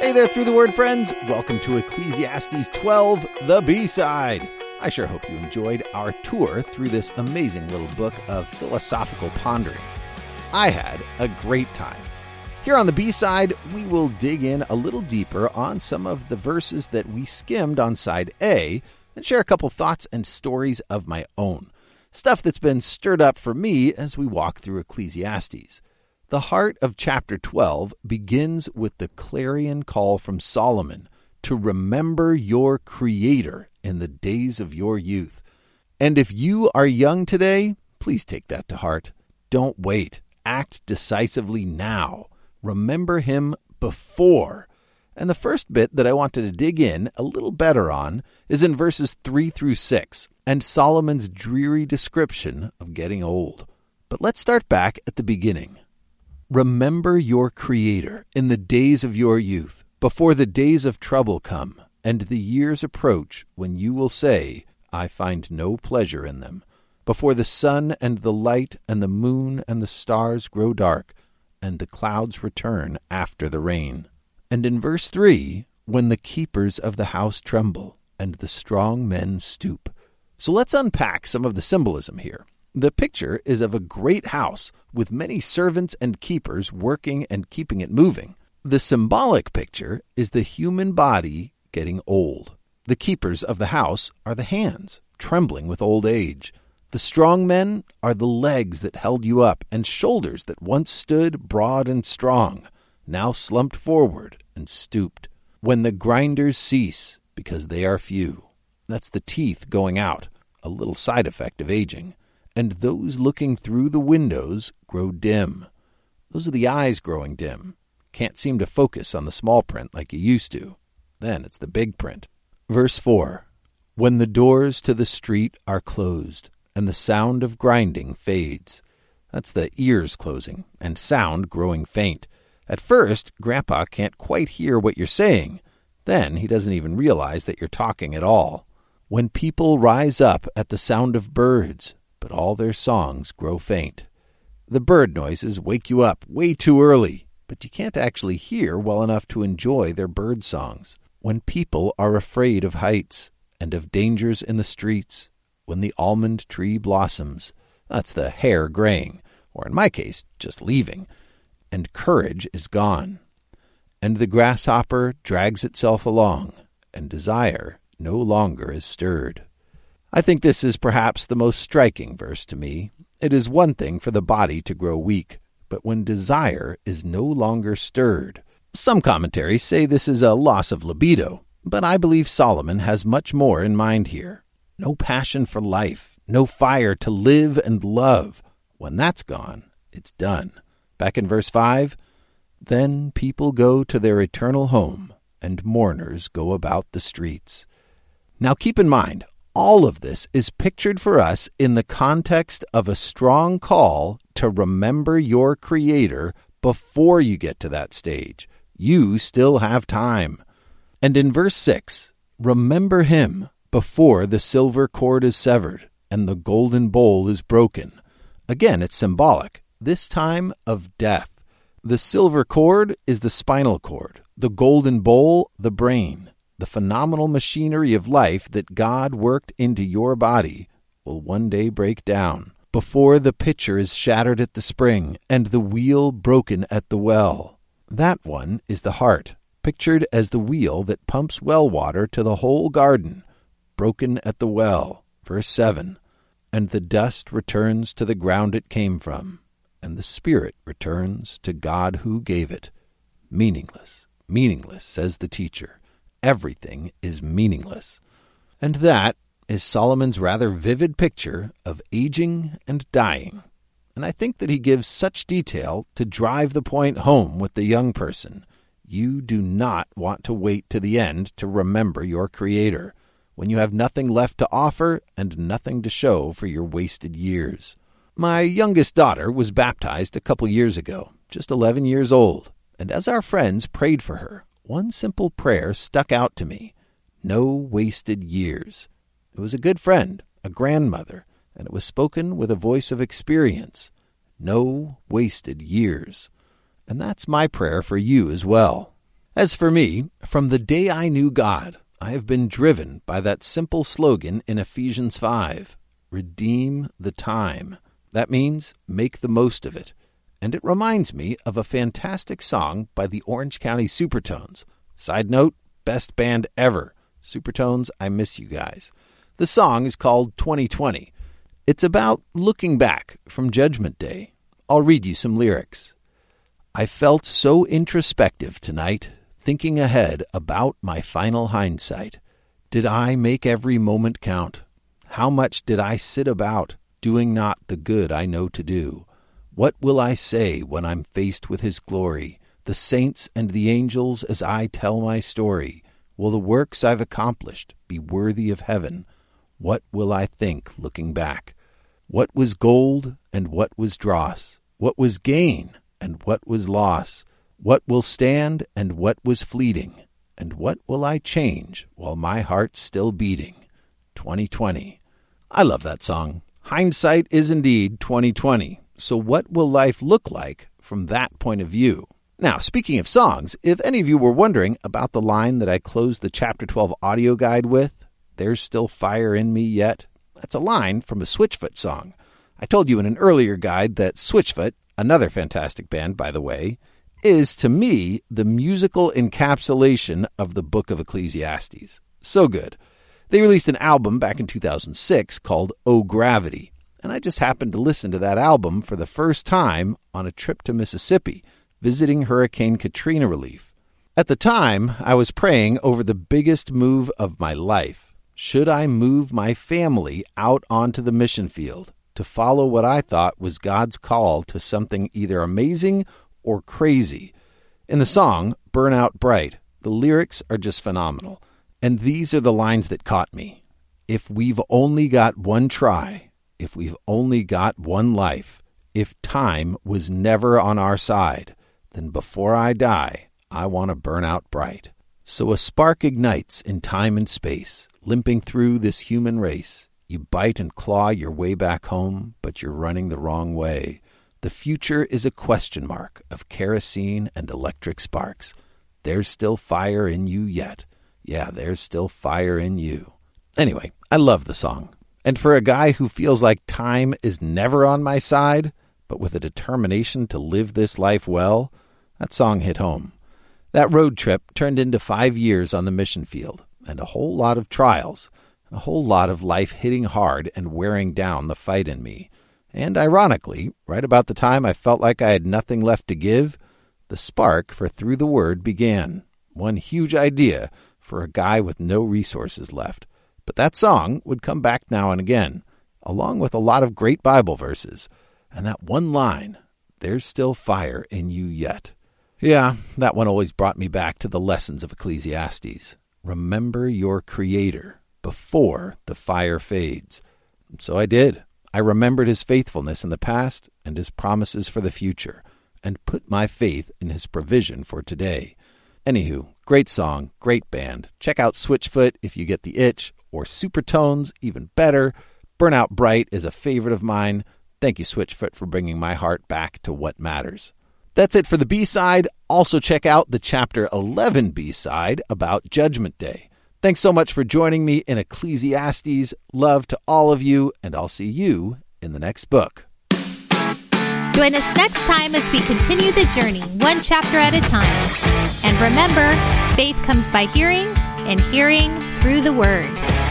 Hey there, Through the Word friends. Welcome to Ecclesiastes 12, the B-side. I sure hope you enjoyed our tour through this amazing little book of philosophical ponderings. I had a great time. Here on the B-side, we will dig in a little deeper on some of the verses that we skimmed on side A and share a couple thoughts and stories of my own. Stuff that's been stirred up for me as we walk through Ecclesiastes. The heart of chapter 12 begins with the clarion call from Solomon to remember your Creator in the days of your youth. And if you are young today, please take that to heart. Don't wait. Act decisively now. Remember Him before. And the first bit that I wanted to dig in a little better on is in verses 3 through 6 and Solomon's dreary description of getting old. But let's start back at the beginning. Remember your Creator in the days of your youth, before the days of trouble come, and the years approach when you will say, I find no pleasure in them, before the sun and the light and the moon and the stars grow dark, and the clouds return after the rain. And in verse 3, when the keepers of the house tremble, and the strong men stoop. So let's unpack some of the symbolism here. The picture is of a great house with many servants and keepers working and keeping it moving. The symbolic picture is the human body getting old. The keepers of the house are the hands, trembling with old age. The strong men are the legs that held you up and shoulders that once stood broad and strong, now slumped forward and stooped. When the grinders cease, because they are few. That's the teeth going out, a little side effect of aging. And those looking through the windows grow dim. Those are the eyes growing dim. Can't seem to focus on the small print like you used to. Then it's the big print. Verse 4, when the doors to the street are closed, and the sound of grinding fades. That's the ears closing, and sound growing faint. At first, Grandpa can't quite hear what you're saying. Then he doesn't even realize that you're talking at all. When people rise up at the sound of birds, but all their songs grow faint. The bird noises wake you up way too early, but you can't actually hear well enough to enjoy their bird songs. When people are afraid of heights and of dangers in the streets, when the almond tree blossoms, that's the hair graying, or in my case, just leaving, and courage is gone. And the grasshopper drags itself along, and desire no longer is stirred. I think this is perhaps the most striking verse to me. It is one thing for the body to grow weak, but when desire is no longer stirred. Some commentaries say this is a loss of libido, but I believe Solomon has much more in mind here. No passion for life, no fire to live and love. When that's gone, it's done. Back in verse 5, then people go to their eternal home, and mourners go about the streets. Now keep in mind, all of this is pictured for us in the context of a strong call to remember your Creator before you get to that stage. You still have time. And in verse 6, remember Him before the silver cord is severed and the golden bowl is broken. Again, it's symbolic, this time of death. The silver cord is the spinal cord, the golden bowl, the brain. The phenomenal machinery of life that God worked into your body will one day break down before the pitcher is shattered at the spring and the wheel broken at the well. That one is the heart, pictured as the wheel that pumps well water to the whole garden, broken at the well. Verse 7, and the dust returns to the ground it came from, and the spirit returns to God who gave it. Meaningless, meaningless, says the teacher. Everything is meaningless. And that is Solomon's rather vivid picture of aging and dying. And I think that he gives such detail to drive the point home with the young person. You do not want to wait to the end to remember your Creator, when you have nothing left to offer and nothing to show for your wasted years. My youngest daughter was baptized a couple years ago, just 11 years old, and as our friends prayed for her, one simple prayer stuck out to me. No wasted years. It was a good friend, a grandmother, and it was spoken with a voice of experience. No wasted years. And that's my prayer for you as well. As for me, from the day I knew God, I have been driven by that simple slogan in Ephesians 5, redeem the time. That means make the most of it. And it reminds me of a fantastic song by the Orange County Supertones. Side note, best band ever. Supertones, I miss you guys. The song is called 2020. It's about looking back from Judgment Day. I'll read you some lyrics. I felt so introspective tonight, thinking ahead about my final hindsight. Did I make every moment count? How much did I sit about, doing not the good I know to do? What will I say when I'm faced with his glory, the saints and the angels as I tell my story? Will the works I've accomplished be worthy of heaven? What will I think looking back? What was gold and what was dross? What was gain and what was loss? What will stand and what was fleeting? And what will I change while my heart's still beating? 2020. I love that song. Hindsight is indeed 2020. So what will life look like from that point of view? Now, speaking of songs, if any of you were wondering about the line that I closed the Chapter 12 audio guide with, "There's still fire in me yet," that's a line from a Switchfoot song. I told you in an earlier guide that Switchfoot, another fantastic band, by the way, is, to me, the musical encapsulation of the book of Ecclesiastes. So good. They released an album back in 2006 called Oh Gravity, and I just happened to listen to that album for the first time on a trip to Mississippi, visiting Hurricane Katrina relief. At the time, I was praying over the biggest move of my life. Should I move my family out onto the mission field to follow what I thought was God's call to something either amazing or crazy? In the song, Burn Out Bright, the lyrics are just phenomenal. And these are the lines that caught me. If we've only got one try, if we've only got one life, if time was never on our side, then before I die, I want to burn out bright. So a spark ignites in time and space, limping through this human race. You bite and claw your way back home, but you're running the wrong way. The future is a question mark of kerosene and electric sparks. There's still fire in you yet. Yeah, there's still fire in you. Anyway, I love the song. And for a guy who feels like time is never on my side, but with a determination to live this life well, that song hit home. That road trip turned into 5 years on the mission field, and a whole lot of trials, a whole lot of life hitting hard and wearing down the fight in me. And ironically, right about the time I felt like I had nothing left to give, the spark for Through the Word began. One huge idea for a guy with no resources left. But that song would come back now and again, along with a lot of great Bible verses. And that one line, "There's still fire in you yet." Yeah, that one always brought me back to the lessons of Ecclesiastes. Remember your Creator before the fire fades. So I did. I remembered his faithfulness in the past and his promises for the future, and put my faith in his provision for today. Anywho, great song, great band. Check out Switchfoot if you get the itch, or Supertones, even better. Burn Out Bright is a favorite of mine. Thank you, Switchfoot, for bringing my heart back to what matters. That's it for the B-side. Also check out the Chapter 11 B-side about Judgment Day. Thanks so much for joining me in Ecclesiastes. Love to all of you, and I'll see you in the next book. Join us next time as we continue the journey, one chapter at a time. And remember, faith comes by hearing, and hearing through the Word.